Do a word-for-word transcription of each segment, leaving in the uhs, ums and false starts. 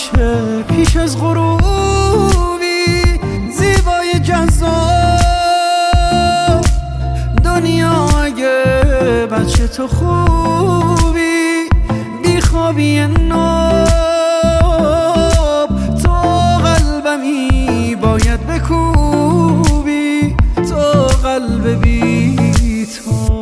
همیشه پیش از غروبی زیبای جذاب دنیا اگه بچه تو خوبی بیخوابی ناب تو قلبمی باید بکوبی تو قلب بی تو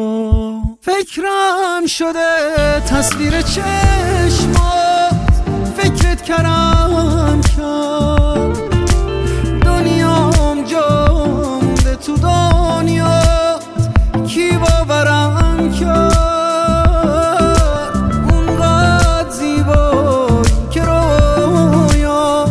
فکرم شده تصویر چشمات فکرت کردم کرد دنیام جا مونده تو دنیات کی باورم کرد اونقدر زیبایی که رویات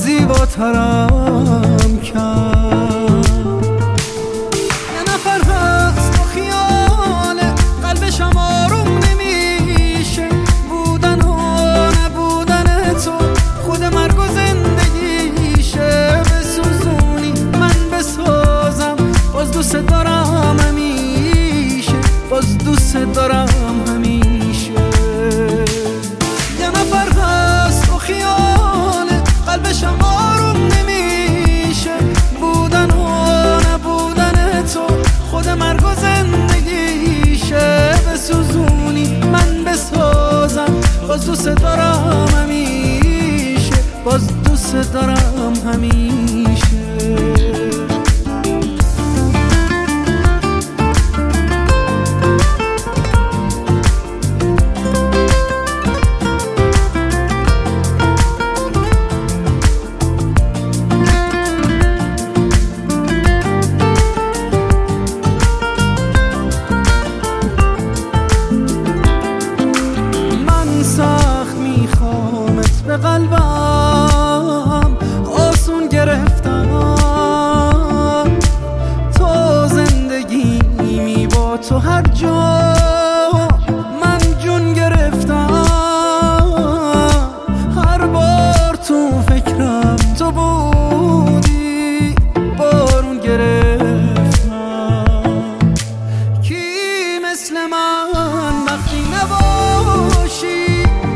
زیباترم کرد یه نفر هست با خیال قلبشم آروم نمیشه بودن و نبودن تو خود مرگ و زندگیشه بسوزونی من بسازم باز دوست دارم همیشه باز دوست دارم همیشه یه نفر هست با خیال قلبشم آروم نمیشه بودن و نبودن تو خود مرگ و زندگیشه بسوزونی من بسازم باز دوست دارم همیشه باز دوست دارم همیشه به قلبم آسون گرفتم تو زندگی می با تو هر جا من جون گرفتم هر بار تو فکرم تو بودی بارون گرفتم کی مثل من وقتی نباشی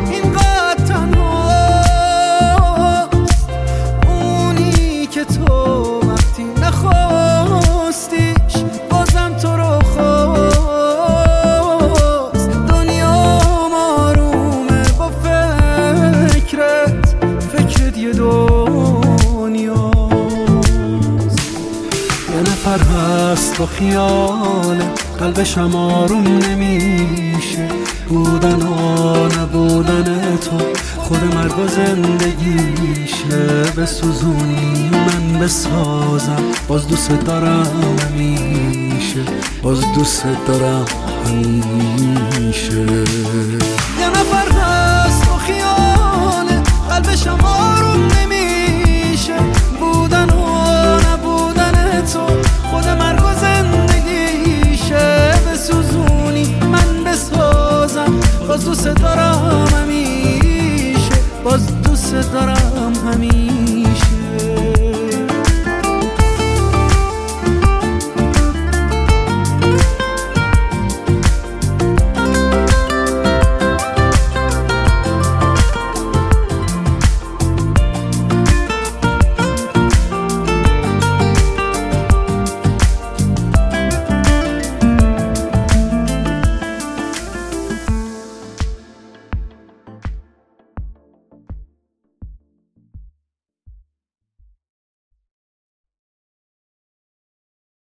نفر هست با خیال قلبشم آروم نمیشه بودن و نبودن تو خود مرگ و زندگیشه بسوزونی من بسازم باز دوست دارم همیشه باز دوست دارم همیشه یه نفر هست با خیال قلبشم آروم نمیشه بودن و نبودن تو خود مرگ و زندگیشه بسوزونی من بسازم باز دوست دارم همیشه باز دوست دارم همیشه